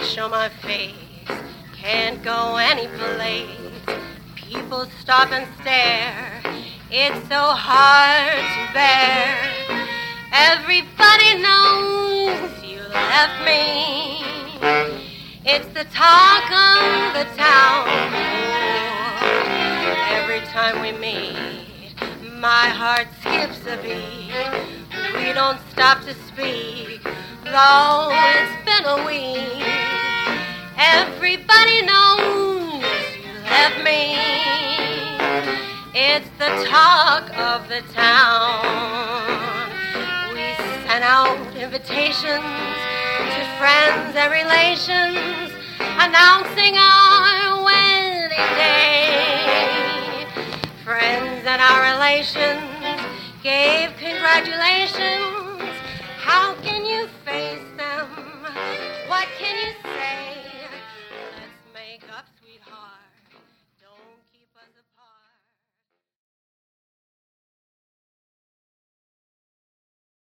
can't show my face, can't go any place. People stop and stare, it's so hard to bear. Everybody knows you left me. It's the talk of the town. Every time we meet, my heart skips a beat. We don't stop to speak, though it's been a week. Everybody knows you left me. It's the talk of the town. We sent out invitations to friends and relations, announcing our wedding day. Friends and our relations gave congratulations,